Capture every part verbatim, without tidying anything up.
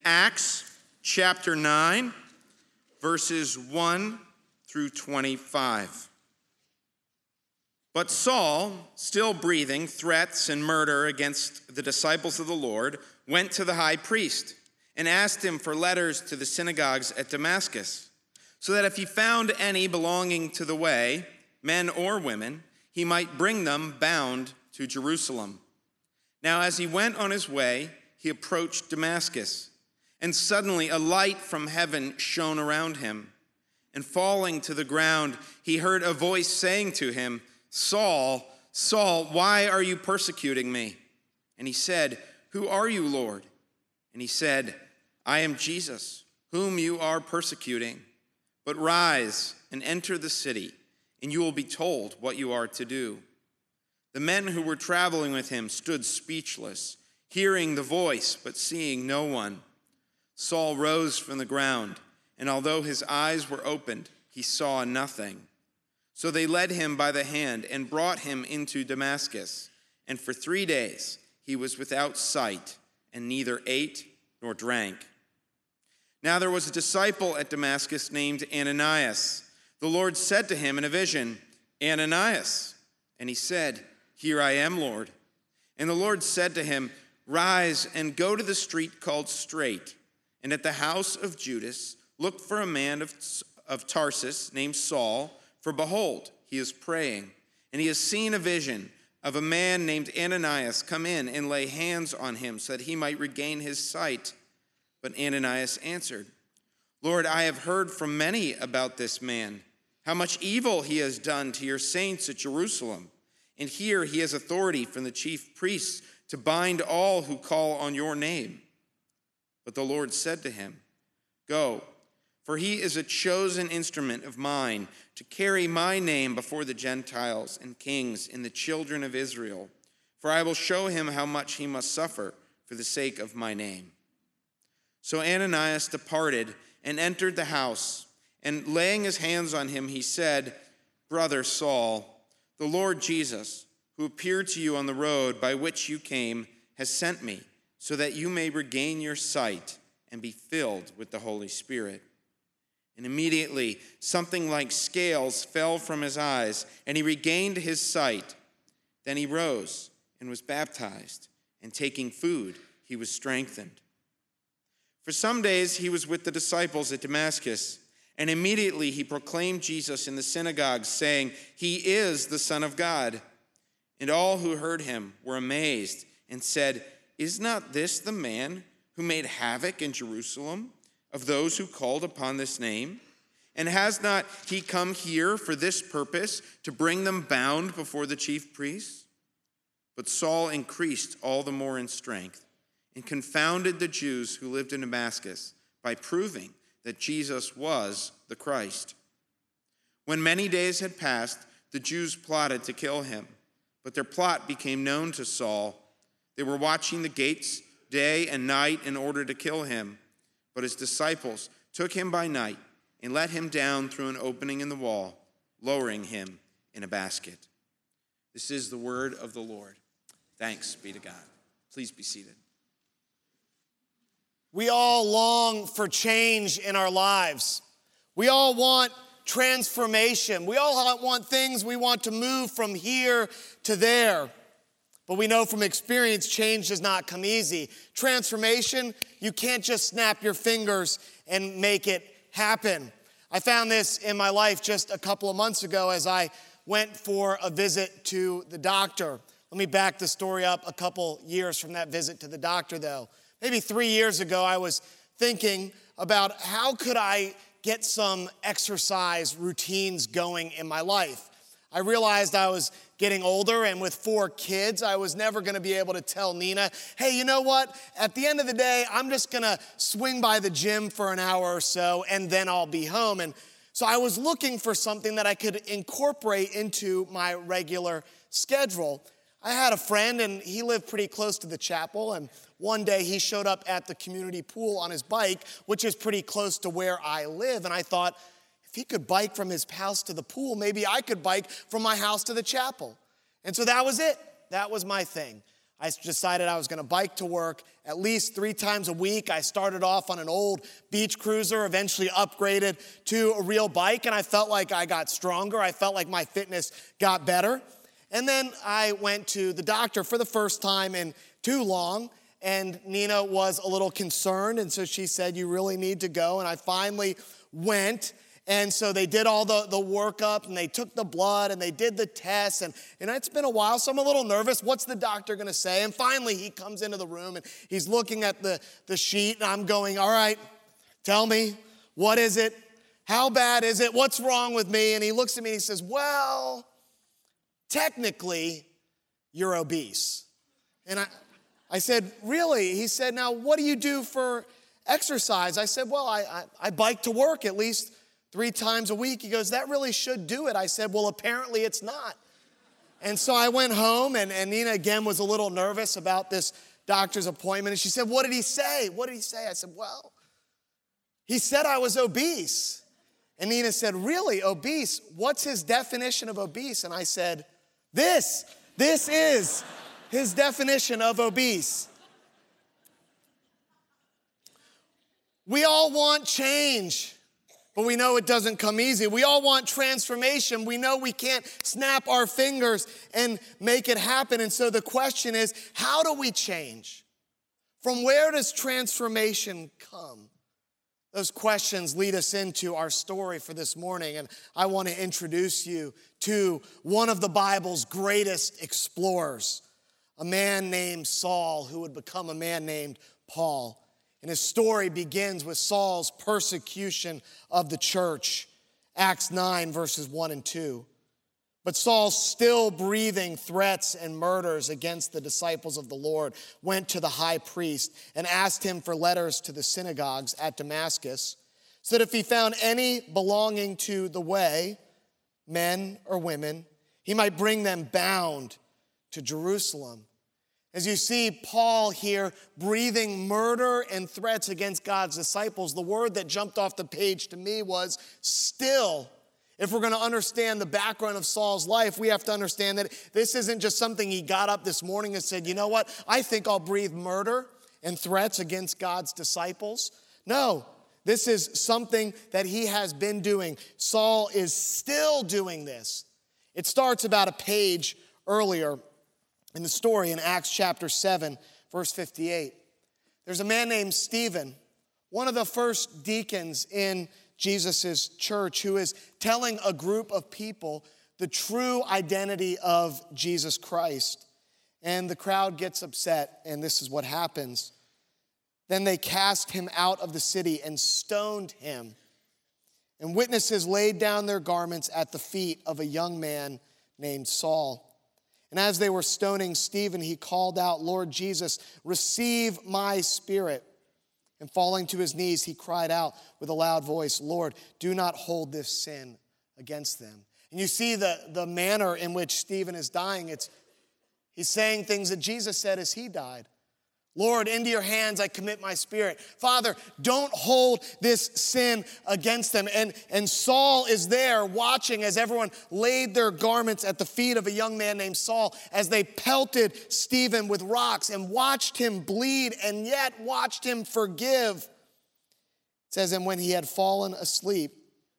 Acts chapter nine, verses one through twenty-five. But Saul, still breathing threats and murder against the disciples of the Lord, went to the high priest and asked him for letters to the synagogues at Damascus, so that if he found any belonging to the way, men or women, he might bring them bound to Jerusalem. Now as he went on his way, he approached Damascus, and suddenly a light from heaven shone around him. And falling to the ground, he heard a voice saying to him, "Saul, Saul, why are you persecuting me?" And he said, "Who are you, Lord?" And he said, "I am Jesus, whom you are persecuting. But rise and enter the city, and you will be told what you are to do." The men who were traveling with him stood speechless, hearing the voice, but seeing no one. Saul rose from the ground, and although his eyes were opened, he saw nothing. So they led him by the hand and brought him into Damascus. And for three days he was without sight, and neither ate nor drank. Now there was a disciple at Damascus named Ananias. The Lord said to him in a vision, "Ananias." And he said, "Here I am, Lord." And the Lord said to him, "Rise and go to the street called Straight, and at the house of Judas look for a man of, of Tarsus named Saul, for behold, he is praying, and he has seen a vision of a man named Ananias come in and lay hands on him so that he might regain his sight." But Ananias answered, "Lord, I have heard from many about this man, how much evil he has done to your saints at Jerusalem. And here he has authority from the chief priests to bind all who call on your name." But the Lord said to him, "Go, for he is a chosen instrument of mine to carry my name before the Gentiles and kings and the children of Israel. For I will show him how much he must suffer for the sake of my name." So Ananias departed and entered the house, and laying his hands on him, he said, "Brother Saul, the Lord Jesus, who appeared to you on the road by which you came, has sent me, so that you may regain your sight and be filled with the Holy Spirit." And immediately something like scales fell from his eyes, and he regained his sight. Then he rose and was baptized, and taking food, he was strengthened. For some days he was with the disciples at Damascus, and immediately he proclaimed Jesus in the synagogues, saying, "He is the Son of God." And all who heard him were amazed and said, "Is not this the man who made havoc in Jerusalem of those who called upon this name? And has not he come here for this purpose, to bring them bound before the chief priests?" But Saul increased all the more in strength and confounded the Jews who lived in Damascus by proving that Jesus was the Christ. When many days had passed, the Jews plotted to kill him, but their plot became known to Saul. They were watching the gates day and night in order to kill him. But his disciples took him by night and let him down through an opening in the wall, lowering him in a basket. This is the word of the Lord. Thanks be to God. Please be seated. We all long for change in our lives. We all want transformation. We all want things. We want to move from here to there. But we know from experience, change does not come easy. Transformation, you can't just snap your fingers and make it happen. I found this in my life just a couple of months ago as I went for a visit to the doctor. Let me back the story up a couple years from that visit to the doctor, though. Maybe three years ago, I was thinking about how could I get some exercise routines going in my life. I realized I was getting older, and with four kids, I was never going to be able to tell Nina, "Hey, you know what? At the end of the day, I'm just going to swing by the gym for an hour or so, and then I'll be home." And so I was looking for something that I could incorporate into my regular schedule. I had a friend, and he lived pretty close to the chapel, and one day he showed up at the community pool on his bike, which is pretty close to where I live, and I thought, if he could bike from his house to the pool, maybe I could bike from my house to the chapel. And so that was it. That was my thing. I decided I was going to bike to work at least three times a week. I started off on an old beach cruiser, eventually upgraded to a real bike, and I felt like I got stronger. I felt like my fitness got better. And then I went to the doctor for the first time in too long, and Nina was a little concerned, and so she said, you really need to go. And I finally went, and so they did all the, the workup, and they took the blood, and they did the tests, and, and it's been a while, so I'm a little nervous. What's the doctor going to say? And finally, he comes into the room, and he's looking at the, the sheet, and I'm going, all right, tell me, what is it? How bad is it? What's wrong with me? And he looks at me, and he says, well, technically, you're obese. And I, I said, really? He said, now, what do you do for exercise? I said, well, I, I, I bike to work at least three times a week. He goes, that really should do it. I said, well, apparently it's not. And so I went home, and, and Nina, again, was a little nervous about this doctor's appointment. And she said, what did he say? What did he say? I said, well, he said I was obese. And Nina said, really, obese? What's his definition of obese? And I said, this, this is his definition of obese. We all want change, but we know it doesn't come easy. We all want transformation. We know we can't snap our fingers and make it happen. And so the question is, how do we change? From where does transformation come? Those questions lead us into our story for this morning, and I want to introduce you to one of the Bible's greatest explorers, a man named Saul who would become a man named Paul. And his story begins with Saul's persecution of the church, Acts nine, verses one and two. But Saul, still breathing threats and murders against the disciples of the Lord, went to the high priest and asked him for letters to the synagogues at Damascus, so that if he found any belonging to the way, men or women, he might bring them bound to Jerusalem. As you see Paul here breathing murder and threats against God's disciples, the word that jumped off the page to me was still. If we're going to understand the background of Saul's life, we have to understand that this isn't just something he got up this morning and said, you know what, I think I'll breathe murder and threats against God's disciples. No, this is something that he has been doing. Saul is still doing this. It starts about a page earlier in the story in Acts chapter seven, verse fifty-eight. There's a man named Stephen, one of the first deacons in Jesus' church, who is telling a group of people the true identity of Jesus Christ. And the crowd gets upset, and this is what happens. Then they cast him out of the city and stoned him. And witnesses laid down their garments at the feet of a young man named Saul. And as they were stoning Stephen, he called out, Lord Jesus, receive my spirit. And falling to his knees, he cried out with a loud voice, Lord, do not hold this sin against them. And you see the, the manner in which Stephen is dying. It's, he's saying things that Jesus said as he died. Lord, into your hands I commit my spirit. Father, don't hold this sin against them. And, and Saul is there watching as everyone laid their garments at the feet of a young man named Saul as they pelted Stephen with rocks and watched him bleed and yet watched him forgive. It says, and when he had fallen asleep,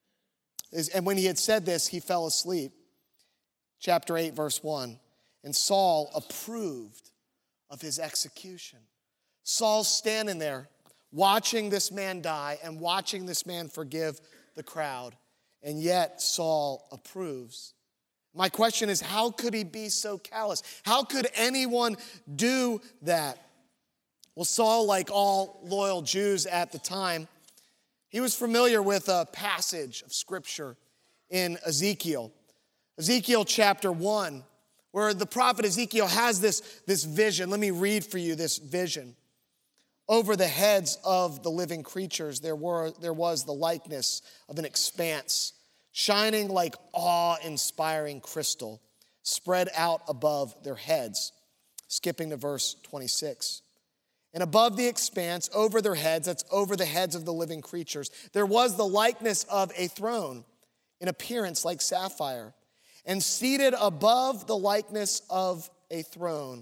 and when he had said this, he fell asleep. Chapter eight, verse one. And Saul approved of his execution. Saul's standing there watching this man die and watching this man forgive the crowd, and yet Saul approves. My question is, how could he be so callous? How could anyone do that? Well, Saul, like all loyal Jews at the time, he was familiar with a passage of scripture in Ezekiel. Ezekiel chapter one, where the prophet Ezekiel has this, this vision. Let me read for you this vision. Over the heads of the living creatures, there were there was the likeness of an expanse, shining like awe-inspiring crystal, spread out above their heads. Skipping to verse twenty-six. And above the expanse, over their heads, that's over the heads of the living creatures, there was the likeness of a throne, in appearance like sapphire. And seated above the likeness of a throne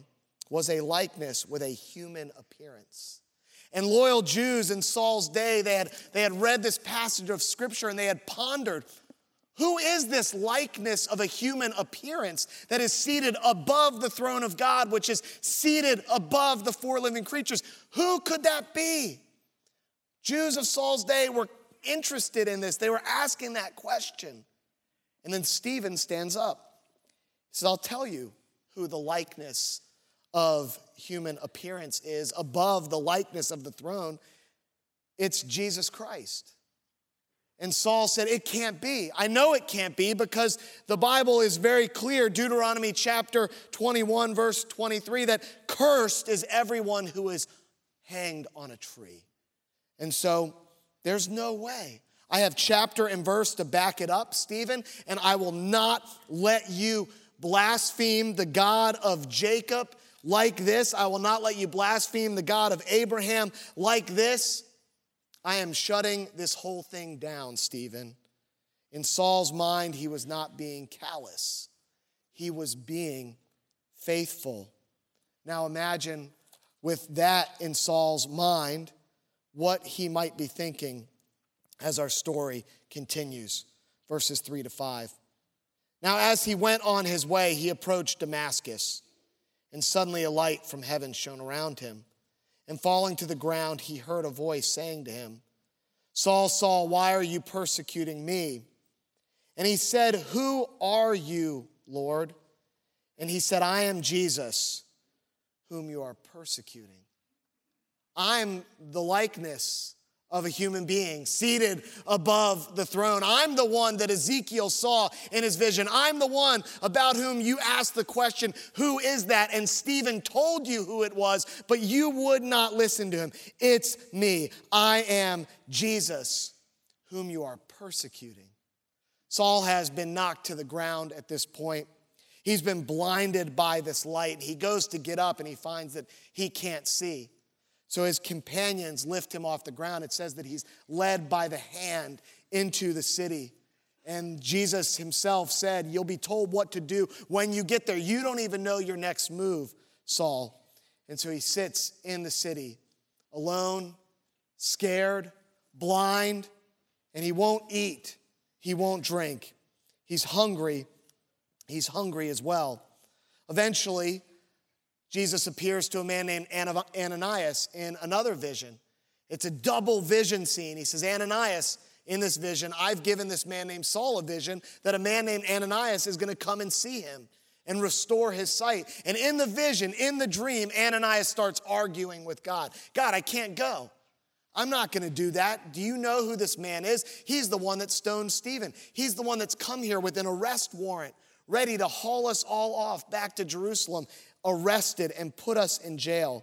was a likeness with a human appearance. And loyal Jews in Saul's day, they had, they had read this passage of Scripture and they had pondered, who is this likeness of a human appearance that is seated above the throne of God, which is seated above the four living creatures? Who could that be? Jews of Saul's day were interested in this. They were asking that question. And then Stephen stands up. He says, I'll tell you who the likeness of human appearance is above the likeness of the throne. It's Jesus Christ. And Saul said, it can't be. I know it can't be because the Bible is very clear, Deuteronomy chapter twenty-one, verse twenty-three, that cursed is everyone who is hanged on a tree. And so there's no way. I have chapter and verse to back it up, Stephen, and I will not let you blaspheme the God of Jacob like this. I will not let you blaspheme the God of Abraham like this. I am shutting this whole thing down, Stephen. In Saul's mind, he was not being callous. He was being faithful. Now imagine with that in Saul's mind, what he might be thinking as our story continues. Verses three to five. Now as he went on his way, he approached Damascus, and suddenly a light from heaven shone around him. And falling to the ground, he heard a voice saying to him, Saul, Saul, why are you persecuting me? And he said, who are you, Lord? And he said, I am Jesus, whom you are persecuting. I'm the likeness of a human being seated above the throne. I'm the one that Ezekiel saw in his vision. I'm the one about whom you asked the question, who is that? And Stephen told you who it was, but you would not listen to him. It's me. I am Jesus, whom you are persecuting. Saul has been knocked to the ground at this point. He's been blinded by this light. He goes to get up and he finds that he can't see. So his companions lift him off the ground. It says that he's led by the hand into the city. And Jesus himself said, you'll be told what to do when you get there. You don't even know your next move, Saul. And so he sits in the city, alone, scared, blind, and he won't eat. He won't drink. He's hungry. He's hungry as well. Eventually, Jesus appears to a man named Ananias in another vision. It's a double vision scene. He says, Ananias, in this vision, I've given this man named Saul a vision that a man named Ananias is going to come and see him and restore his sight. And in the vision, in the dream, Ananias starts arguing with God. God, I can't go. I'm not going to do that. Do you know who this man is? He's the one that stoned Stephen. He's the one that's come here with an arrest warrant, ready to haul us all off back to Jerusalem, arrested and put us in jail.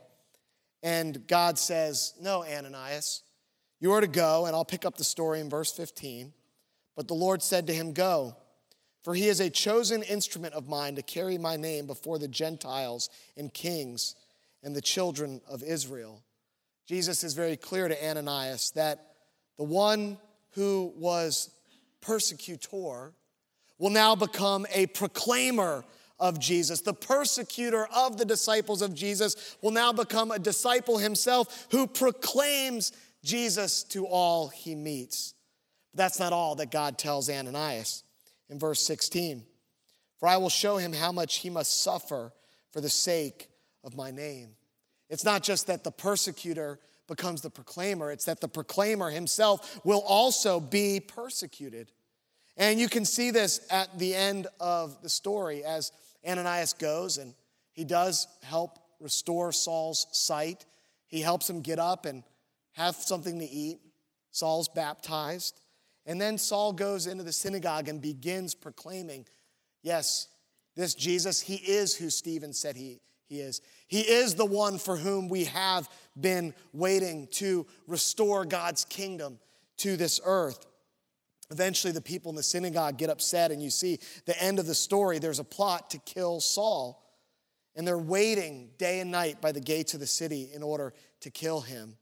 And God says, no, Ananias, you are to go, and I'll pick up the story in verse fifteen. But the Lord said to him, go, for he is a chosen instrument of mine to carry my name before the Gentiles and kings and the children of Israel. Jesus is very clear to Ananias that the one who was persecutor will now become a proclaimer of Jesus. The persecutor of the disciples of Jesus will now become a disciple himself who proclaims Jesus to all he meets. But that's not all that God tells Ananias. In verse sixteen, for I will show him how much he must suffer for the sake of my name. It's not just that the persecutor becomes the proclaimer, it's that the proclaimer himself will also be persecuted. And you can see this at the end of the story as Ananias goes and he does help restore Saul's sight. He helps him get up and have something to eat. Saul's baptized. And then Saul goes into the synagogue and begins proclaiming, yes, this Jesus, he is who Stephen said he, he is. He is the one for whom we have been waiting to restore God's kingdom to this earth. Eventually, the people in the synagogue get upset, and you see the end of the story. There's a plot to kill Saul, and they're waiting day and night by the gates of the city in order to kill him.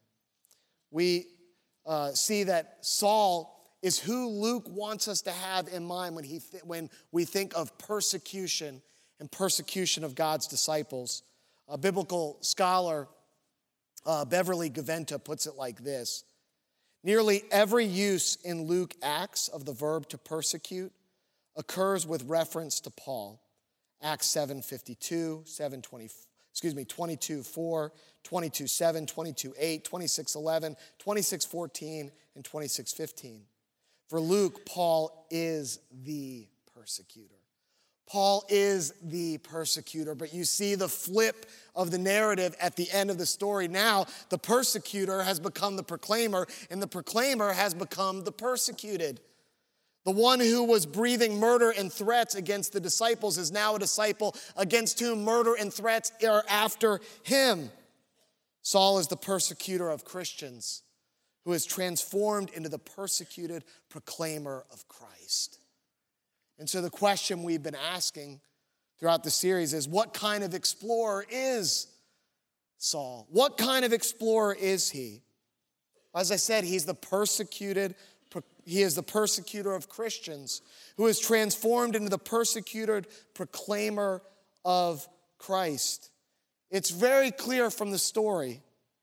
We uh, see that Saul is who Luke wants us to have in mind when, he th- when we think of persecution and persecution of God's disciples. A biblical scholar, uh, Beverly Gaventa, puts it like this. Nearly every use in Luke Acts of the verb to persecute occurs with reference to Paul. Acts seven fifty-two, seven twenty, excuse me, twenty-two four, twenty-two seven, twenty-two eight, twenty-six eleven, twenty-six fourteen, and twenty-six fifteen. For Luke, Paul is the persecutor. Paul is the persecutor, but you see the flip of the narrative at the end of the story. Now, the persecutor has become the proclaimer, and the proclaimer has become the persecuted. The one who was breathing murder and threats against the disciples is now a disciple against whom murder and threats are after him. Saul is the persecutor of Christians, who is transformed into the persecuted proclaimer of Christ. And so the question we've been asking throughout the series is, what kind of explorer is Saul? What kind of explorer is he? As I said, he's the persecuted, he is the persecutor of Christians, who is transformed into the persecuted proclaimer of Christ. It's very clear from the story.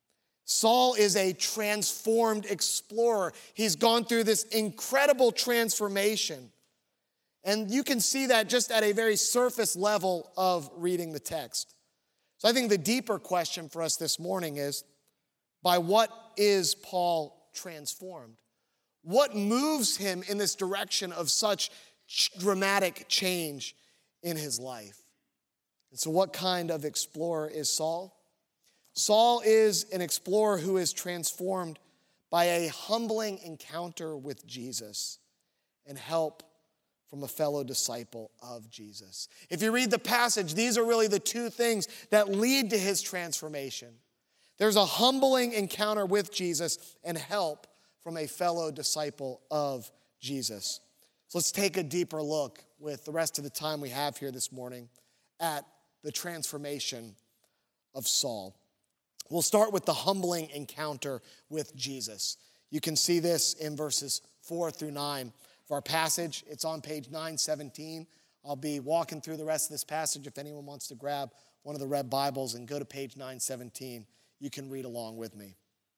Saul is a transformed explorer. He's gone through this incredible transformation. And you can see that just at a very surface level of reading the text. So I think the deeper question for us this morning is, by what is Paul transformed? What moves him in this direction of such dramatic change in his life? And so what kind of explorer is Saul? Saul is an explorer who is transformed by a humbling encounter with Jesus and help from a fellow disciple of Jesus. If you read the passage, these are really the two things that lead to his transformation. There's a humbling encounter with Jesus and help from a fellow disciple of Jesus. So let's take a deeper look with the rest of the time we have here this morning at the transformation of Saul. We'll start with the humbling encounter with Jesus. You can see this in verses four through nine. Our passage, it's on page nine seventeen. I'll be walking through the rest of this passage. If anyone wants to grab one of the red Bibles and go to page nine seventeen, you can read along with me.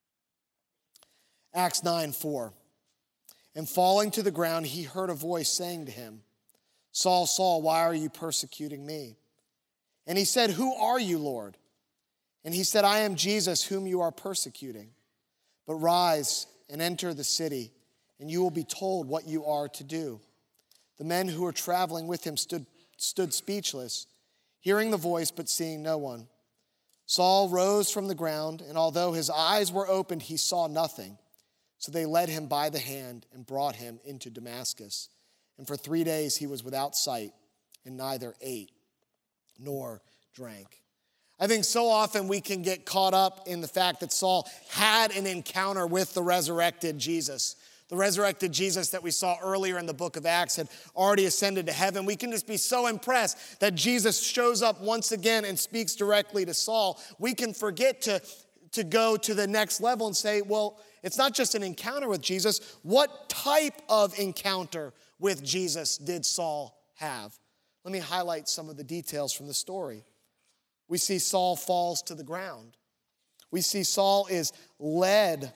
Acts nine four. And falling to the ground, he heard a voice saying to him, Saul, Saul, why are you persecuting me? And he said, who are you, Lord? And he said, I am Jesus, whom you are persecuting. But rise and enter the city, and you will be told what you are to do. The men who were traveling with him stood, stood speechless, hearing the voice but seeing no one. Saul rose from the ground, and although his eyes were opened, he saw nothing. So they led him by the hand and brought him into Damascus. And for three days he was without sight and neither ate nor drank. I think so often we can get caught up in the fact that Saul had an encounter with the resurrected Jesus. The resurrected Jesus that we saw earlier in the book of Acts had already ascended to heaven. We can just be so impressed that Jesus shows up once again and speaks directly to Saul. We can forget to, to go to the next level and say, well, it's not just an encounter with Jesus. What type of encounter with Jesus did Saul have? Let me highlight some of the details from the story. We see Saul falls to the ground. We see Saul is led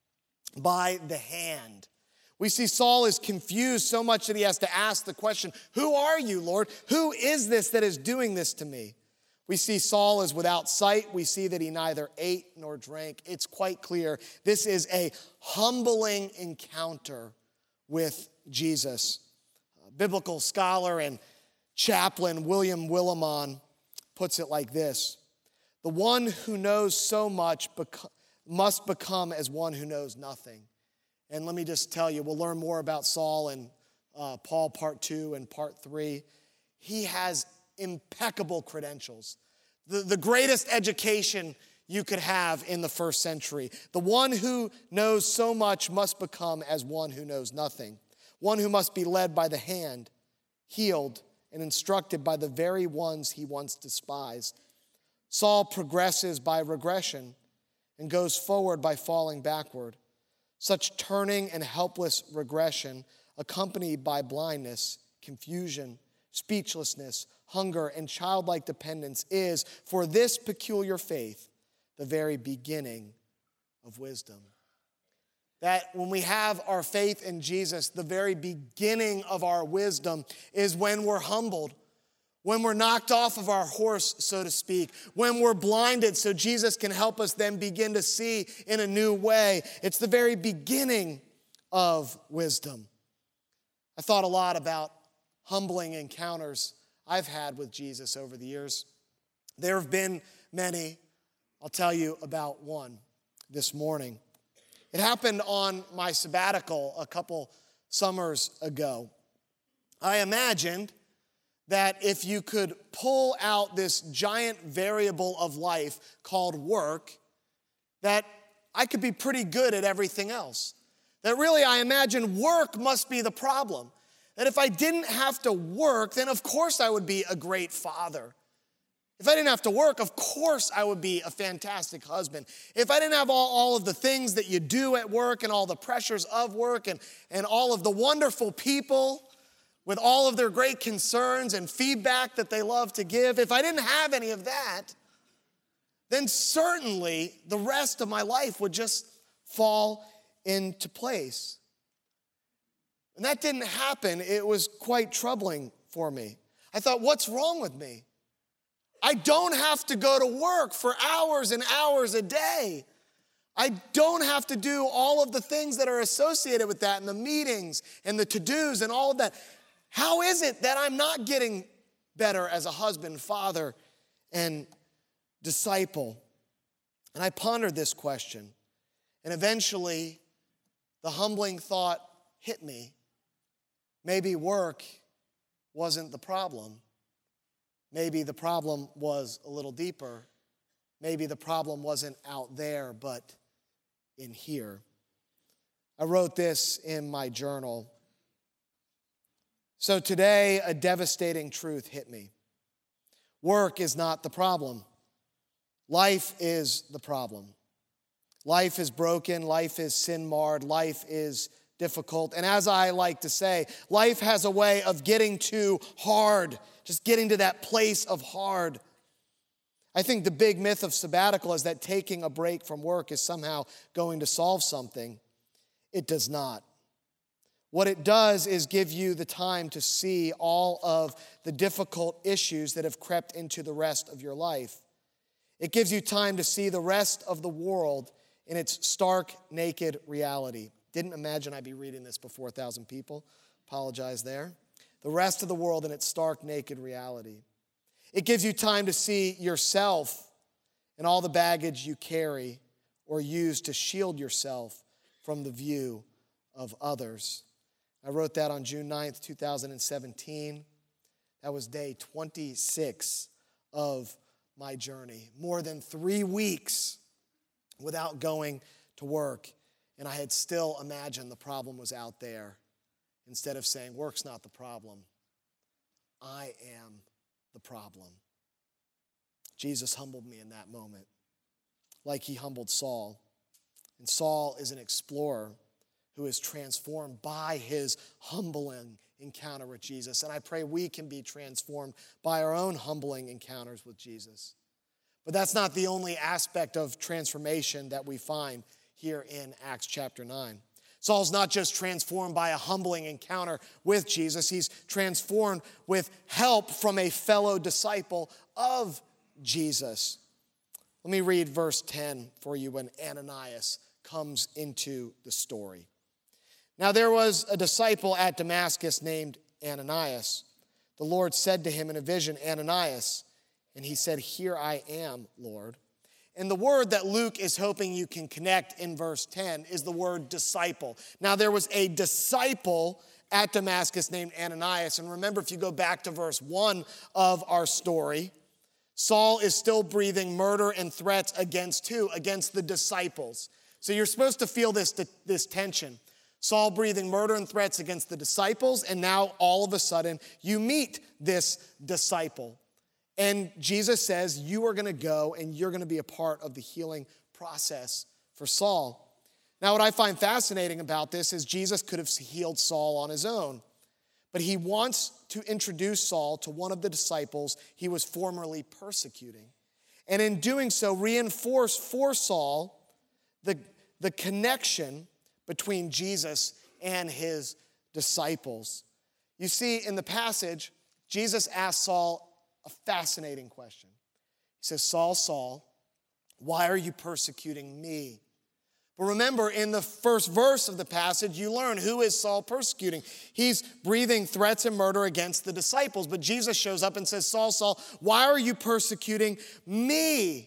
by the hand. We see Saul is confused so much that he has to ask the question, who are you, Lord? Who is this that is doing this to me? We see Saul is without sight. We see that he neither ate nor drank. It's quite clear this is a humbling encounter with Jesus. A biblical scholar and chaplain William Willimon puts it like this: the one who knows so much beco- must become as one who knows nothing. And let me just tell you, we'll learn more about Saul in uh, Paul part two and part three. He has impeccable credentials. The, the greatest education you could have in the first century. The one who knows so much must become as one who knows nothing. One who must be led by the hand, healed, and instructed by the very ones he once despised. Saul progresses by regression and goes forward by falling backward. Such turning and helpless regression, accompanied by blindness, confusion, speechlessness, hunger, and childlike dependence is, for this peculiar faith, the very beginning of wisdom. That when we have our faith in Jesus, the very beginning of our wisdom is when we're humbled, when we're knocked off of our horse, so to speak, when we're blinded so Jesus can help us then begin to see in a new way. It's the very beginning of wisdom. I thought a lot about humbling encounters I've had with Jesus over the years. There have been many. I'll tell you about one this morning. It happened on my sabbatical a couple summers ago. I imagined that if you could pull out this giant variable of life called work, that I could be pretty good at everything else. That really I imagined work must be the problem. That if I didn't have to work, then of course I would be a great father. If I didn't have to work, of course I would be a fantastic husband. If I didn't have all, all of the things that you do at work and all the pressures of work and, and all of the wonderful people with all of their great concerns and feedback that they love to give, if I didn't have any of that, then certainly the rest of my life would just fall into place. And that didn't happen. It was quite troubling for me. I thought, what's wrong with me? I don't have to go to work for hours and hours a day. I don't have to do all of the things that are associated with that and the meetings and the to-dos and all of that. How is it that I'm not getting better as a husband, father, and disciple? And I pondered this question, and eventually the humbling thought hit me. Maybe work wasn't the problem. Maybe the problem was a little deeper. Maybe the problem wasn't out there, but in here. I wrote this in my journal. So today, a devastating truth hit me. Work is not the problem. Life is the problem. Life is broken. Life is sin-marred. Life is difficult. And as I like to say, life has a way of getting too hard, just getting to that place of hard. I think the big myth of sabbatical is that taking a break from work is somehow going to solve something. It does not. What it does is give you the time to see all of the difficult issues that have crept into the rest of your life. It gives you time to see the rest of the world in its stark, naked reality. Didn't imagine I'd be reading this before a thousand people. Apologize there. The rest of the world in its stark, naked reality. It gives you time to see yourself and all the baggage you carry or use to shield yourself from the view of others. I wrote that on June ninth, two thousand seventeen. That was day twenty-six of my journey. More than three weeks without going to work. And I had still imagined the problem was out there. Instead of saying, work's not the problem. I am the problem. Jesus humbled me in that moment, like he humbled Saul. And Saul is an explorer who is transformed by his humbling encounter with Jesus. And I pray we can be transformed by our own humbling encounters with Jesus. But that's not the only aspect of transformation that we find here in Acts chapter nine. Saul's not just transformed by a humbling encounter with Jesus. He's transformed with help from a fellow disciple of Jesus. Let me read verse ten for you when Ananias comes into the story. Now there was a disciple at Damascus named Ananias. The Lord said to him in a vision, Ananias, and he said, here I am, Lord. And the word that Luke is hoping you can connect in verse ten is the word disciple. Now there was a disciple at Damascus named Ananias. And remember, if you go back to verse one of our story, Saul is still breathing murder and threats against who? Against the disciples. So you're supposed to feel this, this tension. Saul breathing murder and threats against the disciples, and now all of a sudden you meet this disciple. And Jesus says, you are going to go and you're going to be a part of the healing process for Saul. Now, what I find fascinating about this is Jesus could have healed Saul on his own. but he wants to introduce Saul to one of the disciples he was formerly persecuting. And in doing so, reinforce for Saul the, the connection between Jesus and his disciples. You see, in the passage, Jesus asked Saul a fascinating question. He says, Saul, Saul, why are you persecuting me? But remember, in the first verse of the passage, you learn who is Saul persecuting. He's breathing threats and murder against the disciples. But Jesus shows up and says, Saul, Saul, why are you persecuting me?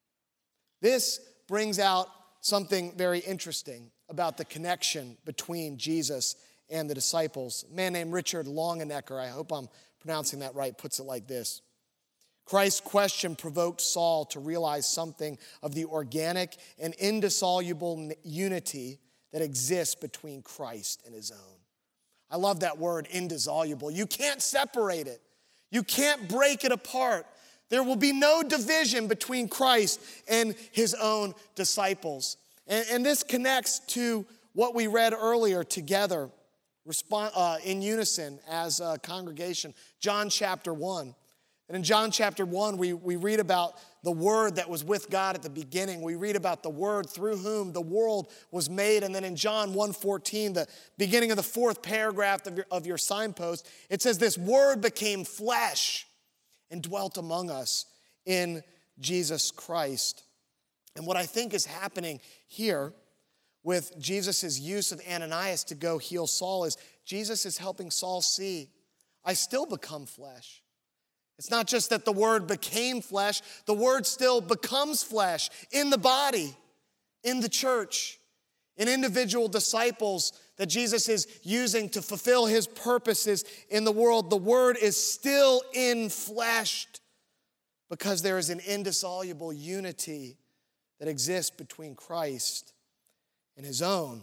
This brings out something very interesting about the connection between Jesus and the disciples. A man named Richard Longenecker, I hope I'm pronouncing that right, puts it like this. Christ's question provoked Saul to realize something of the organic and indissoluble unity that exists between Christ and his own. I love that word, indissoluble. You can't separate it. You can't break it apart. There will be no division between Christ and his own disciples. And, and this connects to what we read earlier together, respond, uh, in unison as a congregation, John chapter one. And in John chapter one, we, we read about the Word that was with God at the beginning. We read about the Word through whom the world was made. And then in John one fourteen, the beginning of the fourth paragraph of your, of your signpost, it says, this Word became flesh and dwelt among us in Jesus Christ. And what I think is happening here with Jesus' use of Ananias to go heal Saul is Jesus is helping Saul see, I still become flesh. It's not just that the Word became flesh, the Word still becomes flesh in the body, in the church, in individual disciples that Jesus is using to fulfill his purposes in the world. The Word is still infleshed because there is an indissoluble unity that exists between Christ and his own.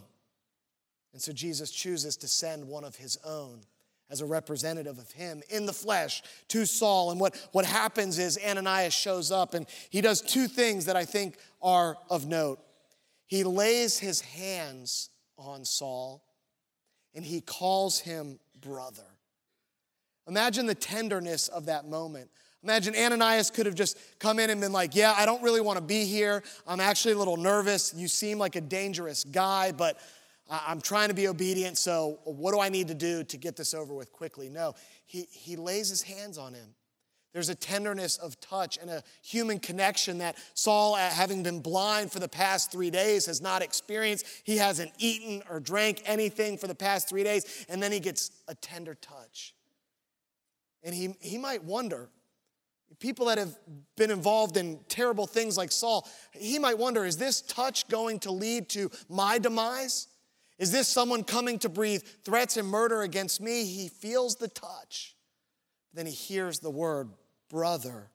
And so Jesus chooses to send one of his own as a representative of him in the flesh to Saul. And what, what happens is Ananias shows up and he does two things that I think are of note. He lays his hands on Saul and he calls him brother. Imagine the tenderness of that moment. Imagine Ananias could have just come in and been like, yeah, I don't really want to be here. I'm actually a little nervous. You seem like a dangerous guy, but I'm trying to be obedient, so what do I need to do to get this over with quickly? No, he, he lays his hands on him. There's a tenderness of touch and a human connection that Saul, having been blind for the past three days, has not experienced. He hasn't eaten or drank anything for the past three days, and then he gets a tender touch. And he, he might wonder, people that have been involved in terrible things like Saul, he might wonder, is this touch going to lead to my demise? Is this someone coming to breathe threats and murder against me? He feels the touch. Then he hears the word, brother.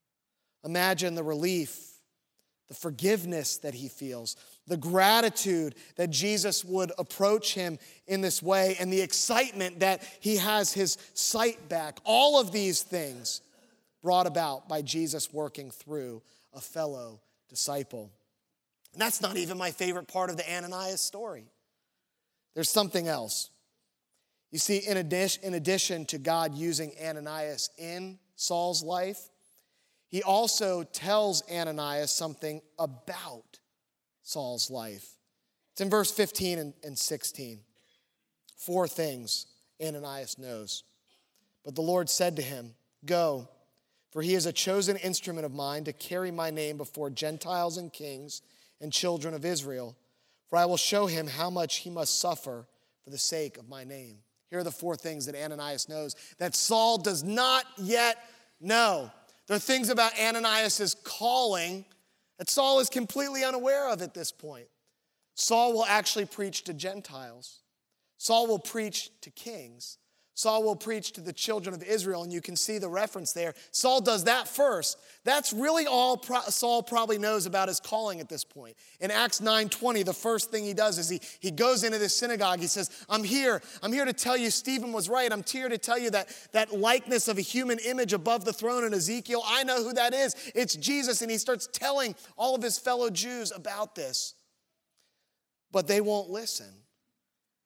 Imagine the relief, the forgiveness that he feels, the gratitude that Jesus would approach him in this way, and the excitement that he has his sight back. All of these things brought about by Jesus working through a fellow disciple. And that's not even my favorite part of the Ananias story. There's something else. You see, in addition, in addition to God using Ananias in Saul's life, he also tells Ananias something about Saul's life. It's in verse fifteen and, and sixteen. Four things Ananias knows. But the Lord said to him, go, for he is a chosen instrument of mine to carry my name before Gentiles and kings and children of Israel. For I will show him how much he must suffer for the sake of my name. Here are the four things that Ananias knows that Saul does not yet know. There are things about Ananias' calling that Saul is completely unaware of at this point. Saul will actually preach to Gentiles. Saul will preach to kings. Saul will preach to the children of Israel, and you can see the reference there. Saul does that first. That's really all Pro- Saul probably knows about his calling at this point. In Acts nine twenty, the first thing he does is he, he goes into this synagogue. He says, I'm here. I'm here to tell you Stephen was right. I'm here to tell you that that likeness of a human image above the throne in Ezekiel, I know who that is. It's Jesus. And he starts telling all of his fellow Jews about this. But they won't listen.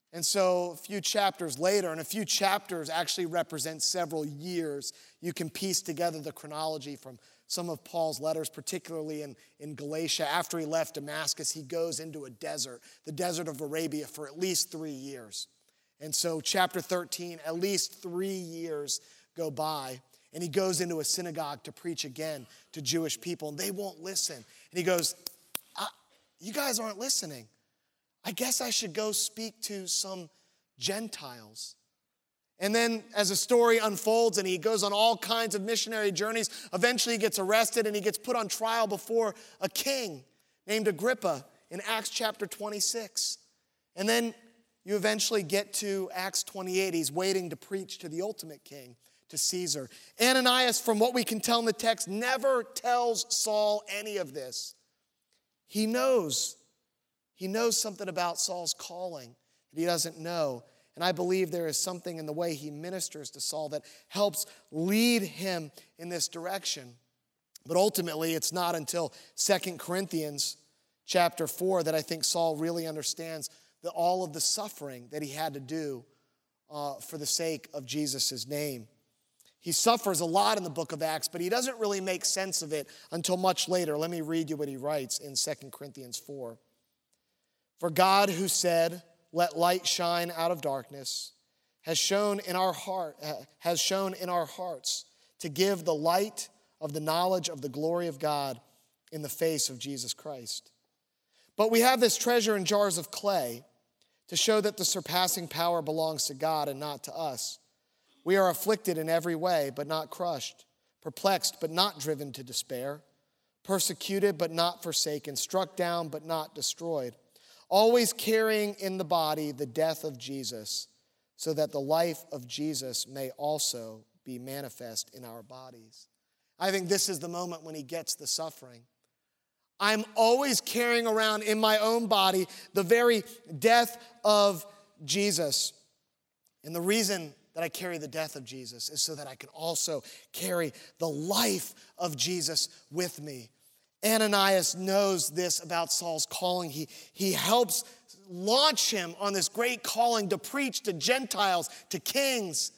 And so a few chapters later, and a few chapters actually represent several years, you can piece together the chronology from some of Paul's letters, particularly in, in Galatia. After he left Damascus, he goes into a desert, the desert of Arabia, for at least three years. And so chapter thirteen, at least three years go by, and he goes into a synagogue to preach again to Jewish people, and they won't listen. And he goes, you guys aren't listening. I guess I should go speak to some Gentiles. And then as the story unfolds and he goes on all kinds of missionary journeys, eventually he gets arrested and he gets put on trial before a king named Agrippa in Acts chapter twenty-six. And then you eventually get to Acts twenty-eight. He's waiting to preach to the ultimate king, to Caesar. Ananias, from what we can tell in the text, never tells Saul any of this. He knows. He knows something about Saul's calling that he doesn't know. And I believe there is something in the way he ministers to Saul that helps lead him in this direction. But ultimately, it's not until Second Corinthians chapter four that I think Saul really understands the, all of the suffering that he had to do uh, for the sake of Jesus' name. He suffers a lot in the book of Acts, but he doesn't really make sense of it until much later. Let me read you what he writes in Second Corinthians four. For God, who said, "Let light shine out of darkness," has shown in our heart has shown in our hearts to give the light of the knowledge of the glory of God in the face of Jesus Christ. But we have this treasure in jars of clay to show that the surpassing power belongs to God and not to us. We are afflicted in every way, but not crushed, perplexed, but not driven to despair, persecuted, but not forsaken, struck down, but not destroyed, always carrying in the body the death of Jesus, so that the life of Jesus may also be manifest in our bodies. I think this is the moment when he gets the suffering. I'm always carrying around in my own body the very death of Jesus. And the reason that I carry the death of Jesus is so that I can also carry the life of Jesus with me. Ananias knows this about Saul's calling. He, he helps launch him on this great calling to preach to Gentiles, to kings,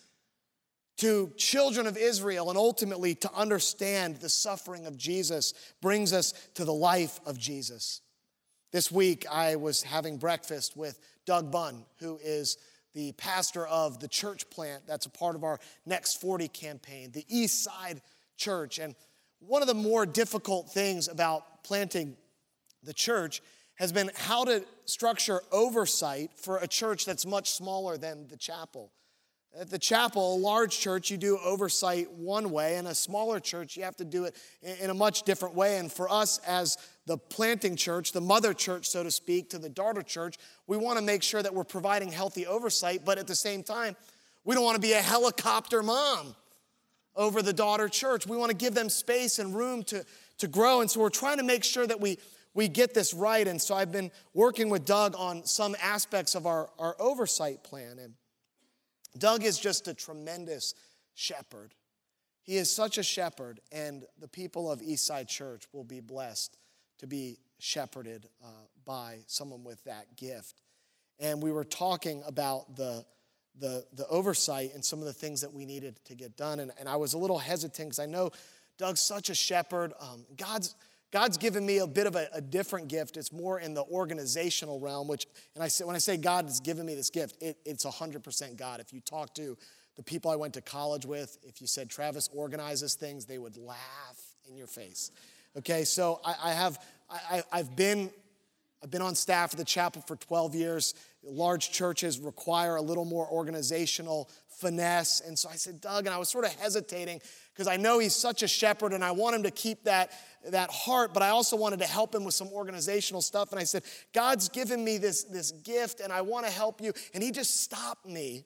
to children of Israel, and ultimately to understand the suffering of Jesus brings us to the life of Jesus. This week, I was having breakfast with Doug Bunn, who is the pastor of the church plant that's a part of our Next forty campaign, the East Side Church. And one of the more difficult things about planting the church has been how to structure oversight for a church that's much smaller than the chapel. At the chapel, a large church, you do oversight one way, and a smaller church, you have to do it in a much different way. And for us as the planting church, the mother church, so to speak, to the daughter church, we want to make sure that we're providing healthy oversight, but at the same time, we don't want to be a helicopter mom over the daughter church. We want to give them space and room to, to grow, and so we're trying to make sure that we, we get this right. And so I've been working with Doug on some aspects of our, our oversight plan, and Doug is just a tremendous shepherd. He is such a shepherd, and the people of Eastside Church will be blessed to be shepherded uh, by someone with that gift. And we were talking about the, the, the oversight and some of the things that we needed to get done. And, and I was a little hesitant because I know Doug's such a shepherd. Um, God's God's given me a bit of a, a different gift. It's more in the organizational realm, which, and I say, when I say God has given me this gift, it, it's one hundred percent God. If you talk to the people I went to college with, if you said Travis organizes things, they would laugh in your face. Okay, so I, I have, I, I've been, I've been on staff at the chapel for twelve years. Large churches require a little more organizational finesse. And so I said, Doug, and I was sort of hesitating because I know he's such a shepherd and I want him to keep that, that heart, but I also wanted to help him with some organizational stuff. And I said, God's given me this, this gift and I want to help you. And he just stopped me.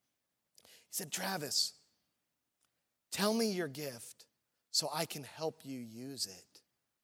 He said, Travis, tell me your gift so I can help you use it.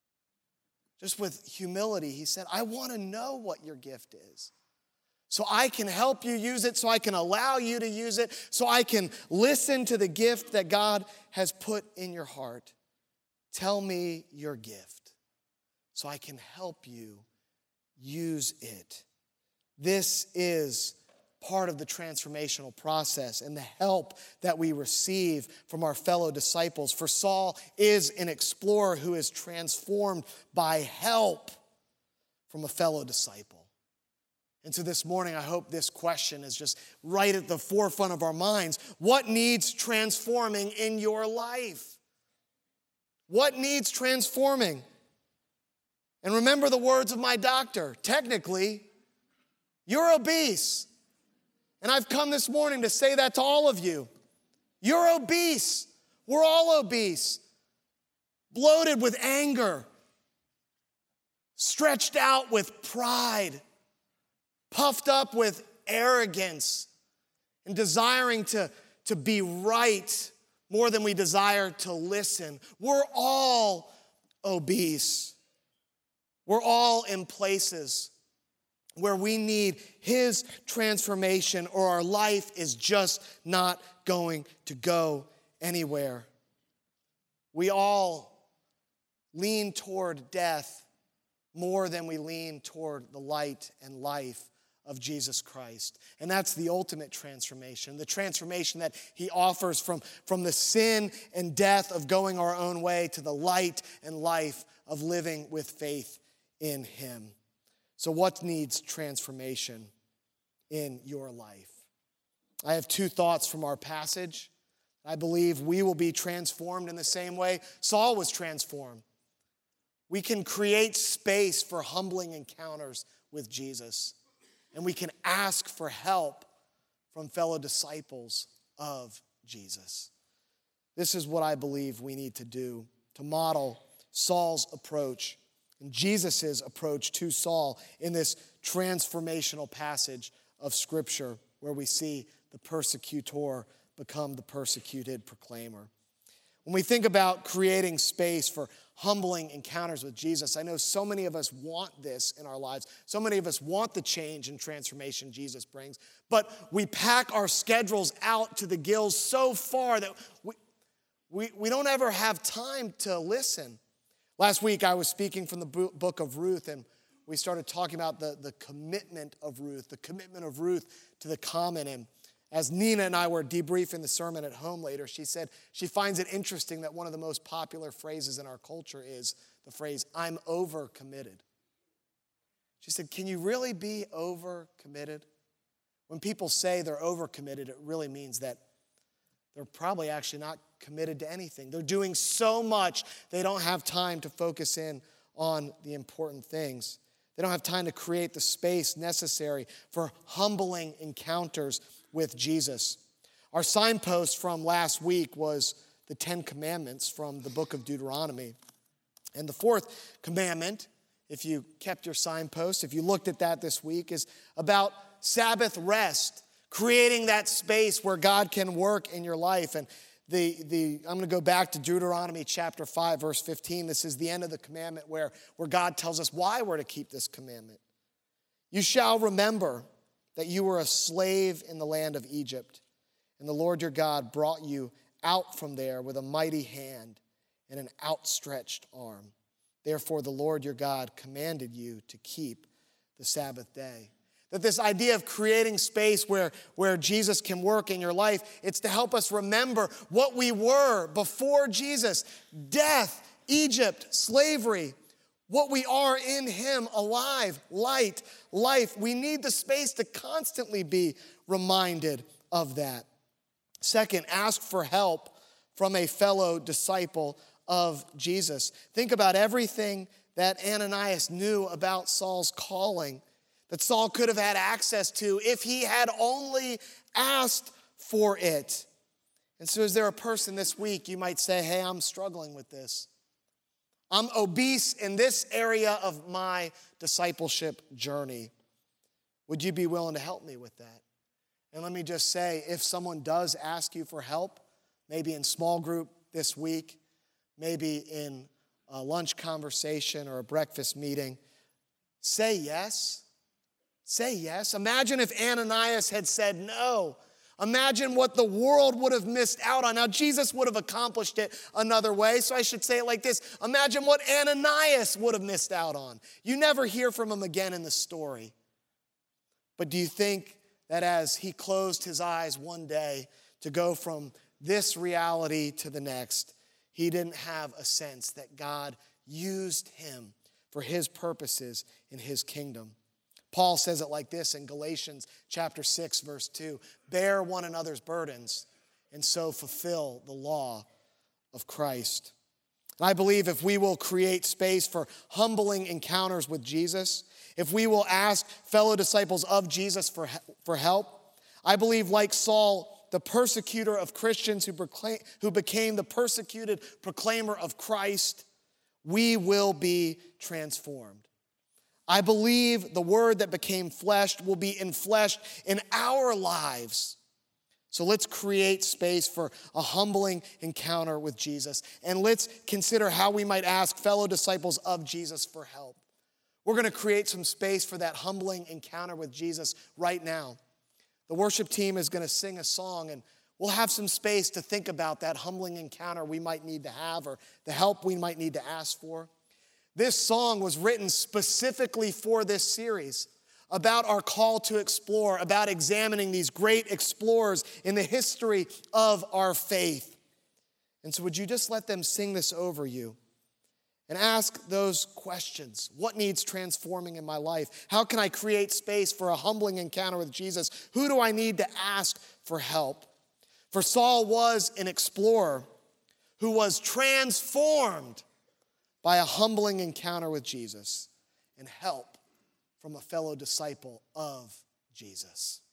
Just with humility, he said, I want to know what your gift is, so I can help you use it, so I can allow you to use it, so I can listen to the gift that God has put in your heart. Tell me your gift, so I can help you use it. This is part of the transformational process and the help that we receive from our fellow disciples. For Saul is an explorer who is transformed by help from a fellow disciple. And so this morning, I hope this question is just right at the forefront of our minds. What needs transforming in your life? What needs transforming? And remember the words of my doctor. Technically, you're obese. And I've come this morning to say that to all of you. You're obese. We're all obese. Bloated with anger. Stretched out with pride. Puffed up with arrogance. And desiring to, to be right more than we desire to listen. We're all obese. We're all in places where we need his transformation, or our life is just not going to go anywhere. We all lean toward death more than we lean toward the light and life of Jesus Christ. And that's the ultimate transformation, the transformation that he offers from, from the sin and death of going our own way to the light and life of living with faith in him. So what needs transformation in your life? I have two thoughts from our passage. I believe we will be transformed in the same way Saul was transformed. We can create space for humbling encounters with Jesus. And we can ask for help from fellow disciples of Jesus. This is what I believe we need to do to model Saul's approach and Jesus' approach to Saul in this transformational passage of Scripture where we see the persecutor become the persecuted proclaimer. When we think about creating space for humbling encounters with Jesus, I know so many of us want this in our lives. So many of us want the change and transformation Jesus brings, but we pack our schedules out to the gills so far that we, we, we don't ever have time to listen. Last week, I was speaking from the book of Ruth, and we started talking about the, the commitment of Ruth, the commitment of Ruth to the common. And as Nina and I were debriefing the sermon at home later, she said she finds it interesting that one of the most popular phrases in our culture is the phrase, I'm overcommitted. She said, can you really be overcommitted? When people say they're overcommitted, it really means that they're probably actually not committed to anything. They're doing so much, they don't have time to focus in on the important things. They don't have time to create the space necessary for humbling encounters with Jesus. Our signpost from last week was the Ten Commandments from the book of Deuteronomy. And the fourth commandment, if you kept your signpost, if you looked at that this week, is about Sabbath rest, creating that space where God can work in your life. And the, the I'm going to go back to Deuteronomy chapter five, verse fifteen. This is the end of the commandment where, where God tells us why we're to keep this commandment. You shall remember that you were a slave in the land of Egypt, and the Lord your God brought you out from there with a mighty hand and an outstretched arm. Therefore, the Lord your God commanded you to keep the Sabbath day. That this idea of creating space where, where Jesus can work in your life, it's to help us remember what we were before Jesus. Death, Egypt, slavery. What we are in him, alive, light, life. We need the space to constantly be reminded of that. Second, ask for help from a fellow disciple of Jesus. Think about everything that Ananias knew about Saul's calling, that Saul could have had access to if he had only asked for it. And so is there a person this week you might say, hey, I'm struggling with this. I'm obese in this area of my discipleship journey. Would you be willing to help me with that? And let me just say, if someone does ask you for help, maybe in small group this week, maybe in a lunch conversation or a breakfast meeting, say yes. Say yes. Imagine if Ananias had said no. Imagine what the world would have missed out on. Now, Jesus would have accomplished it another way, so I should say it like this. Imagine what Ananias would have missed out on. You never hear from him again in the story. But do you think that as he closed his eyes one day to go from this reality to the next, he didn't have a sense that God used him for his purposes in his kingdom. Paul says it like this in Galatians chapter six, verse two, bear one another's burdens and so fulfill the law of Christ. And I believe if we will create space for humbling encounters with Jesus, if we will ask fellow disciples of Jesus for, for help, I believe like Saul, the persecutor of Christians who, proclaim, who became the persecuted proclaimer of Christ, we will be transformed. I believe the word that became flesh will be enfleshed in our lives. So let's create space for a humbling encounter with Jesus. And let's consider how we might ask fellow disciples of Jesus for help. We're going to create some space for that humbling encounter with Jesus right now. The worship team is going to sing a song, and we'll have some space to think about that humbling encounter we might need to have or the help we might need to ask for. This song was written specifically for this series about our call to explore, about examining these great explorers in the history of our faith. And so would you just let them sing this over you and ask those questions? What needs transforming in my life? How can I create space for a humbling encounter with Jesus? Who do I need to ask for help? For Saul was an explorer who was transformed by a humbling encounter with Jesus and help from a fellow disciple of Jesus.